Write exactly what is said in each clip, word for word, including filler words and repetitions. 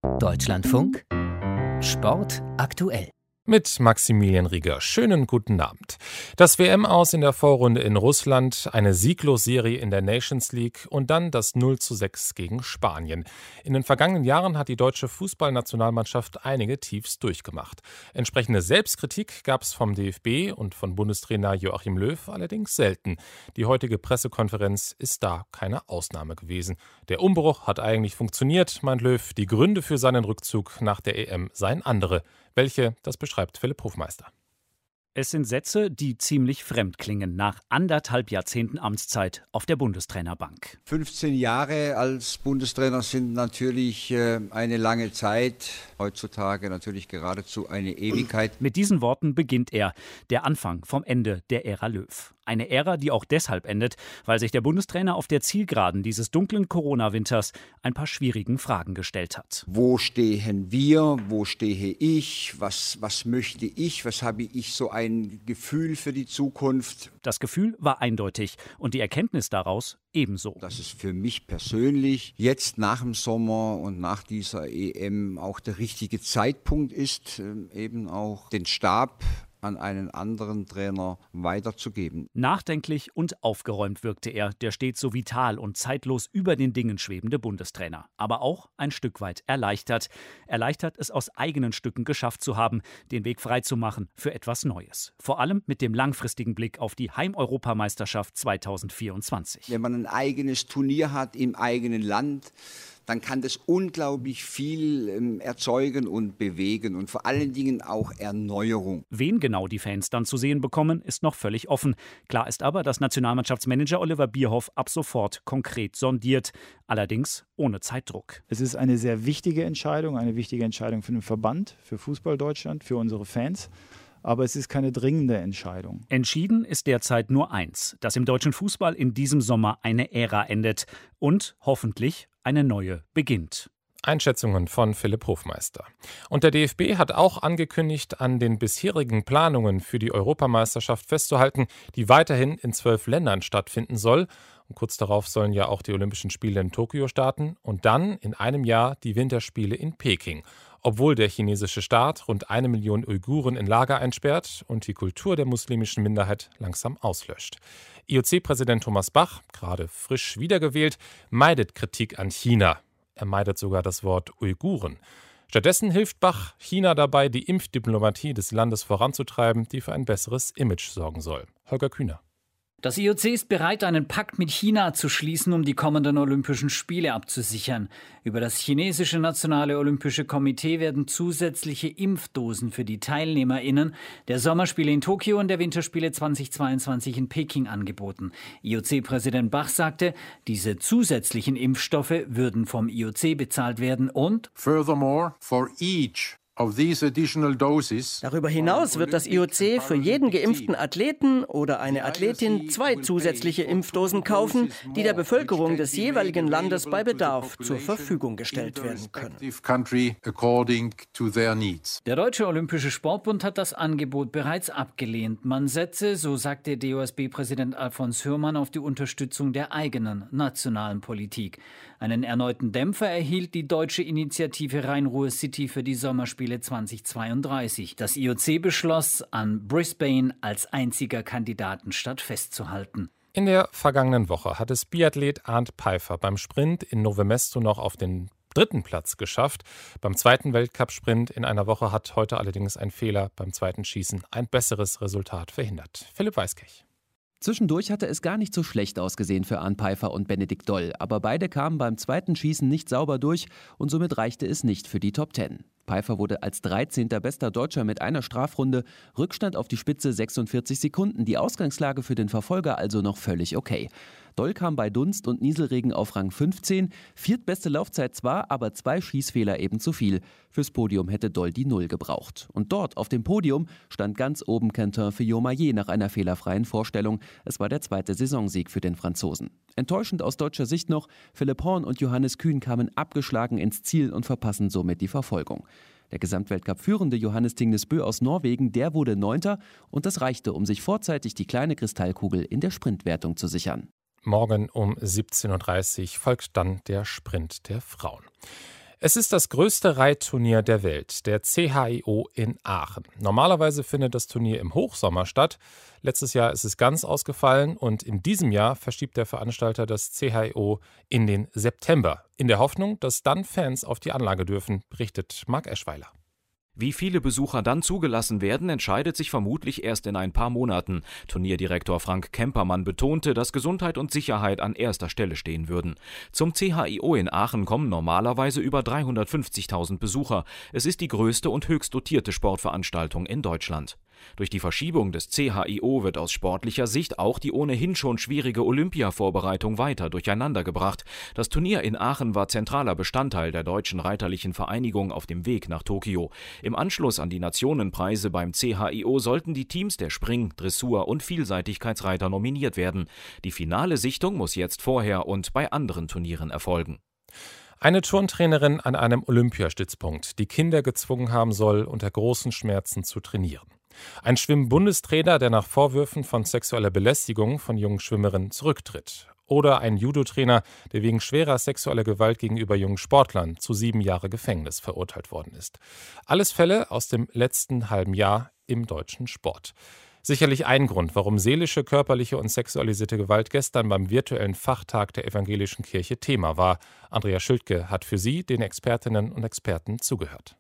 Deutschlandfunk Sport aktuell. Mit Maximilian Rieger. Schönen guten Abend. Das W M-Aus in der Vorrunde in Russland, eine Sieglos-Serie in der Nations League und dann das null zu sechs gegen Spanien. In den vergangenen Jahren hat die deutsche Fußballnationalmannschaft einige Tiefs durchgemacht. Entsprechende Selbstkritik gab es vom D F B und von Bundestrainer Joachim Löw allerdings selten. Die heutige Pressekonferenz ist da keine Ausnahme gewesen. Der Umbruch hat eigentlich funktioniert, meint Löw. Die Gründe für seinen Rückzug nach der E M seien andere. Welche, das beschreibt Philipp Hofmeister. Es sind Sätze, die ziemlich fremd klingen nach anderthalb Jahrzehnten Amtszeit auf der Bundestrainerbank. fünfzehn Jahre als Bundestrainer sind natürlich äh, eine lange Zeit, heutzutage natürlich geradezu eine Ewigkeit. Mit diesen Worten beginnt er, der Anfang vom Ende der Ära Löw. Eine Ära, die auch deshalb endet, weil sich der Bundestrainer auf der Zielgeraden dieses dunklen Corona-Winters ein paar schwierigen Fragen gestellt hat. Wo stehen wir? Wo stehe ich? Was, was möchte ich? Was habe ich so ein Gefühl für die Zukunft? Das Gefühl war eindeutig und die Erkenntnis daraus ebenso. Dass es für mich persönlich jetzt nach dem Sommer und nach dieser E M auch der richtige Zeitpunkt ist, eben auch den Stab an einen anderen Trainer weiterzugeben. Nachdenklich und aufgeräumt wirkte er, der stets so vital und zeitlos über den Dingen schwebende Bundestrainer. Aber auch ein Stück weit erleichtert. Erleichtert, es aus eigenen Stücken geschafft zu haben, den Weg freizumachen für etwas Neues. Vor allem mit dem langfristigen Blick auf die Heimeuropameisterschaft zweitausendvierundzwanzig. Wenn man ein eigenes Turnier hat im eigenen Land, dann kann das unglaublich viel ähm, erzeugen und bewegen und vor allen Dingen auch Erneuerung. Wen genau die Fans dann zu sehen bekommen, ist noch völlig offen. Klar ist aber, dass Nationalmannschaftsmanager Oliver Bierhoff ab sofort konkret sondiert, allerdings ohne Zeitdruck. Es ist eine sehr wichtige Entscheidung, eine wichtige Entscheidung für den Verband, für Fußball Deutschland, für unsere Fans. Aber es ist keine dringende Entscheidung. Entschieden ist derzeit nur eins, dass im deutschen Fußball in diesem Sommer eine Ära endet und hoffentlich eine neue beginnt. Einschätzungen von Philipp Hofmeister. Und der D F B hat auch angekündigt, an den bisherigen Planungen für die Europameisterschaft festzuhalten, die weiterhin in zwölf Ländern stattfinden soll. Und kurz darauf sollen ja auch die Olympischen Spiele in Tokio starten und dann in einem Jahr die Winterspiele in Peking. Obwohl der chinesische Staat rund eine Million Uiguren in Lager einsperrt und die Kultur der muslimischen Minderheit langsam auslöscht. I O C-Präsident Thomas Bach, gerade frisch wiedergewählt, meidet Kritik an China. Er meidet sogar das Wort Uiguren. Stattdessen hilft Bach China dabei, die Impfdiplomatie des Landes voranzutreiben, die für ein besseres Image sorgen soll. Holger Kühner. Das I O C ist bereit, einen Pakt mit China zu schließen, um die kommenden Olympischen Spiele abzusichern. Über das chinesische Nationale Olympische Komitee werden zusätzliche Impfdosen für die TeilnehmerInnen der Sommerspiele in Tokio und der Winterspiele zweitausendzweiundzwanzig in Peking angeboten. I O C-Präsident Bach sagte, diese zusätzlichen Impfstoffe würden vom I O C bezahlt werden und Furthermore, for each Darüber hinaus wird das I O C für jeden geimpften Athleten oder eine Athletin zwei zusätzliche Impfdosen kaufen, die der Bevölkerung des jeweiligen Landes bei Bedarf zur Verfügung gestellt werden können. Der Deutsche Olympische Sportbund hat das Angebot bereits abgelehnt. Man setze, so sagte D O S B-Präsident Alfons Hürmann, auf die Unterstützung der eigenen nationalen Politik. Einen erneuten Dämpfer erhielt die deutsche Initiative Rhein-Ruhr City für die Sommerspiele zweitausendzweiunddreißig. Das I O C beschloss, an Brisbane als einziger Kandidatenstadt festzuhalten. In der vergangenen Woche hat es Biathlet Arnd Peiffer beim Sprint in Novo Mesto noch auf den dritten Platz geschafft. Beim zweiten Weltcup-Sprint in einer Woche hat heute allerdings ein Fehler beim zweiten Schießen ein besseres Resultat verhindert. Philipp Weiskech. Zwischendurch hatte es gar nicht so schlecht ausgesehen für Arnd Peiffer und Benedikt Doll, aber beide kamen beim zweiten Schießen nicht sauber durch und somit reichte es nicht für die Top Ten. Peiffer wurde als dreizehnter bester Deutscher mit einer Strafrunde, Rückstand auf die Spitze sechsundvierzig Sekunden, die Ausgangslage für den Verfolger also noch völlig okay. Doll kam bei Dunst und Nieselregen auf Rang fünfzehn, viertbeste Laufzeit zwar, aber zwei Schießfehler eben zu viel. Fürs Podium hätte Doll die Null gebraucht. Und dort auf dem Podium stand ganz oben Quentin Fillon-Maillet nach einer fehlerfreien Vorstellung. Es war der zweite Saisonsieg für den Franzosen. Enttäuschend aus deutscher Sicht noch, Philipp Horn und Johannes Kühn kamen abgeschlagen ins Ziel und verpassen somit die Verfolgung. Der Gesamtweltcup-führende Johannes Tingnesbø aus Norwegen, der wurde Neunter und das reichte, um sich vorzeitig die kleine Kristallkugel in der Sprintwertung zu sichern. Morgen um siebzehn Uhr dreißig folgt dann der Sprint der Frauen. Es ist das größte Reitturnier der Welt, der C H I O in Aachen. Normalerweise findet das Turnier im Hochsommer statt. Letztes Jahr ist es ganz ausgefallen und in diesem Jahr verschiebt der Veranstalter das C H I O in den September. In der Hoffnung, dass dann Fans auf die Anlage dürfen, berichtet Marc Eschweiler. Wie viele Besucher dann zugelassen werden, entscheidet sich vermutlich erst in ein paar Monaten. Turnierdirektor Frank Kempermann betonte, dass Gesundheit und Sicherheit an erster Stelle stehen würden. Zum C H I O in Aachen kommen normalerweise über dreihundertfünfzigtausend Besucher. Es ist die größte und höchst dotierte Sportveranstaltung in Deutschland. Durch die Verschiebung des C H I O wird aus sportlicher Sicht auch die ohnehin schon schwierige Olympia-Vorbereitung weiter durcheinandergebracht. Das Turnier in Aachen war zentraler Bestandteil der Deutschen Reiterlichen Vereinigung auf dem Weg nach Tokio. Im Anschluss an die Nationenpreise beim C H I O sollten die Teams der Spring-, Dressur- und Vielseitigkeitsreiter nominiert werden. Die finale Sichtung muss jetzt vorher und bei anderen Turnieren erfolgen. Eine Turntrainerin an einem Olympiastützpunkt, die Kinder gezwungen haben soll, unter großen Schmerzen zu trainieren. Ein Schwimmbundestrainer, der nach Vorwürfen von sexueller Belästigung von jungen Schwimmerinnen zurücktritt. Oder ein Judo-Trainer, der wegen schwerer sexueller Gewalt gegenüber jungen Sportlern zu sieben Jahre Gefängnis verurteilt worden ist. Alles Fälle aus dem letzten halben Jahr im deutschen Sport. Sicherlich ein Grund, warum seelische, körperliche und sexualisierte Gewalt gestern beim virtuellen Fachtag der Evangelischen Kirche Thema war. Andrea Schildke hat für Sie den Expertinnen und Experten zugehört.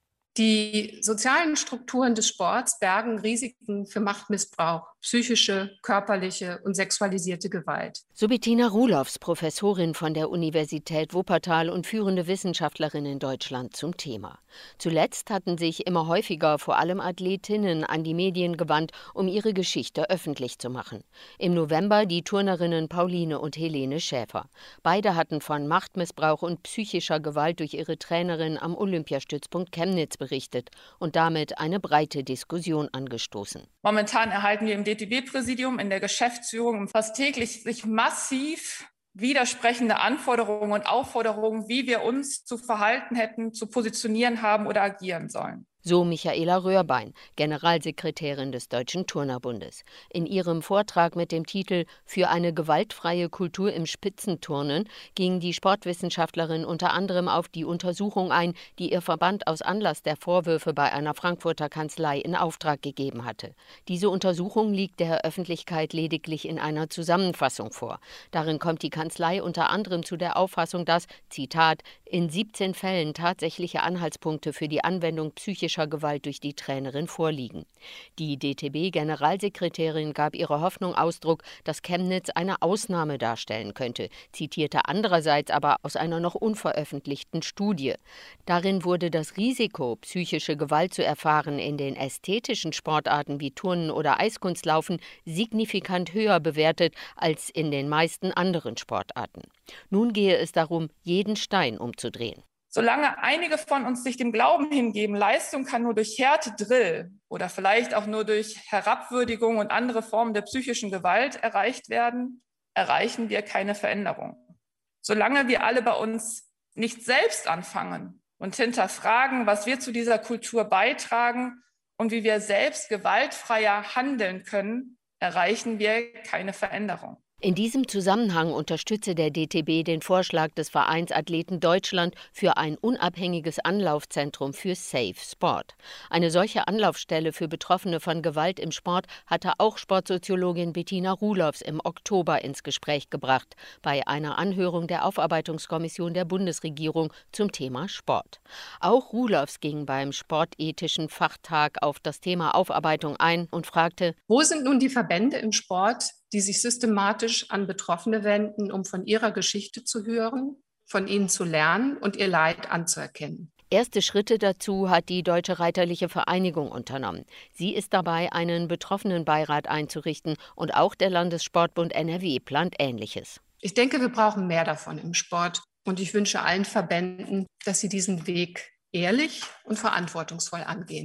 Die sozialen Strukturen des Sports bergen Risiken für Machtmissbrauch, psychische, körperliche und sexualisierte Gewalt. So Bettina Ruloffs, Professorin von der Universität Wuppertal und führende Wissenschaftlerin in Deutschland zum Thema. Zuletzt hatten sich immer häufiger vor allem Athletinnen an die Medien gewandt, um ihre Geschichte öffentlich zu machen. Im November die Turnerinnen Pauline und Helene Schäfer. Beide hatten von Machtmissbrauch und psychischer Gewalt durch ihre Trainerin am Olympiastützpunkt Chemnitz berichtet und damit eine breite Diskussion angestoßen. Momentan erhalten wir im D T B-Präsidium, in der Geschäftsführung fast täglich sich massiv widersprechende Anforderungen und Aufforderungen, wie wir uns zu verhalten hätten, zu positionieren haben oder agieren sollen. So Michaela Röhrbein, Generalsekretärin des Deutschen Turnerbundes. In ihrem Vortrag mit dem Titel »Für eine gewaltfreie Kultur im Spitzenturnen« ging die Sportwissenschaftlerin unter anderem auf die Untersuchung ein, die ihr Verband aus Anlass der Vorwürfe bei einer Frankfurter Kanzlei in Auftrag gegeben hatte. Diese Untersuchung liegt der Öffentlichkeit lediglich in einer Zusammenfassung vor. Darin kommt die Kanzlei unter anderem zu der Auffassung, dass, Zitat, in siebzehn Fällen tatsächliche Anhaltspunkte für die Anwendung psychischer Gewalt durch die Trainerin vorliegen. Die D T B-Generalsekretärin gab ihrer Hoffnung Ausdruck, dass Chemnitz eine Ausnahme darstellen könnte, zitierte andererseits aber aus einer noch unveröffentlichten Studie. Darin wurde das Risiko, psychische Gewalt zu erfahren, in den ästhetischen Sportarten wie Turnen oder Eiskunstlaufen signifikant höher bewertet als in den meisten anderen Sportarten. Nun gehe es darum, jeden Stein umzudrehen. Solange einige von uns sich dem Glauben hingeben, Leistung kann nur durch Härte, Drill oder vielleicht auch nur durch Herabwürdigung und andere Formen der psychischen Gewalt erreicht werden, erreichen wir keine Veränderung. Solange wir alle bei uns nicht selbst anfangen und hinterfragen, was wir zu dieser Kultur beitragen und wie wir selbst gewaltfreier handeln können, erreichen wir keine Veränderung. In diesem Zusammenhang unterstütze der D T B den Vorschlag des Vereins Athleten Deutschland für ein unabhängiges Anlaufzentrum für Safe Sport. Eine solche Anlaufstelle für Betroffene von Gewalt im Sport hatte auch Sportsoziologin Bettina Ruloffs im Oktober ins Gespräch gebracht, bei einer Anhörung der Aufarbeitungskommission der Bundesregierung zum Thema Sport. Auch Ruloffs ging beim Sportethischen Fachtag auf das Thema Aufarbeitung ein und fragte: Wo sind nun die Verbände im Sport, die sich systematisch an Betroffene wenden, um von ihrer Geschichte zu hören, von ihnen zu lernen und ihr Leid anzuerkennen? Erste Schritte dazu hat die Deutsche Reiterliche Vereinigung unternommen. Sie ist dabei, einen Betroffenenbeirat einzurichten, und auch der Landessportbund N R W plant Ähnliches. Ich denke, wir brauchen mehr davon im Sport, und ich wünsche allen Verbänden, dass sie diesen Weg ehrlich und verantwortungsvoll angehen.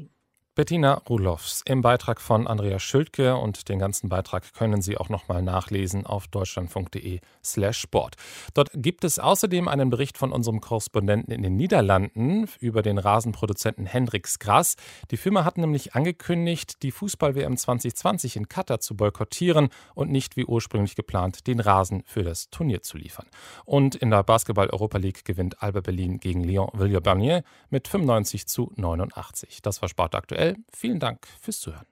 Bettina Rudloffs im Beitrag von Andreas Schültke, und den ganzen Beitrag können Sie auch nochmal nachlesen auf deutschlandfunk.de slash Sport. Dort gibt es außerdem einen Bericht von unserem Korrespondenten in den Niederlanden über den Rasenproduzenten Hendrix Gras. Die Firma hat nämlich angekündigt, die Fußball-W M zwanzig zwanzig in Katar zu boykottieren und nicht wie ursprünglich geplant den Rasen für das Turnier zu liefern. Und in der Basketball-Europa League gewinnt Alba Berlin gegen Lyon Villeurbanne mit fünfundneunzig zu neunundachtzig. Das war Sport aktuell. Vielen Dank fürs Zuhören.